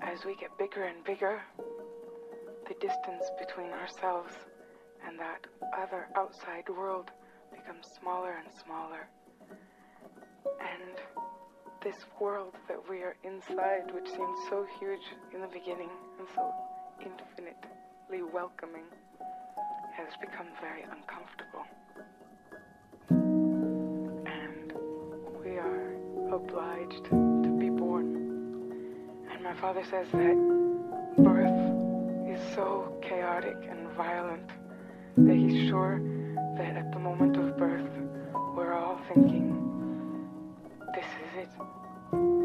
as we get bigger and bigger, the distance between ourselves and that other outside world becomes smaller and smaller. And this world that we are inside, which seemed so huge in the beginning and so infinitely welcoming, has become very uncomfortable. And we are obliged to be born. And my father says that birth is so chaotic and violent that he's sure that at the moment of birth, we're all thinking, this is it.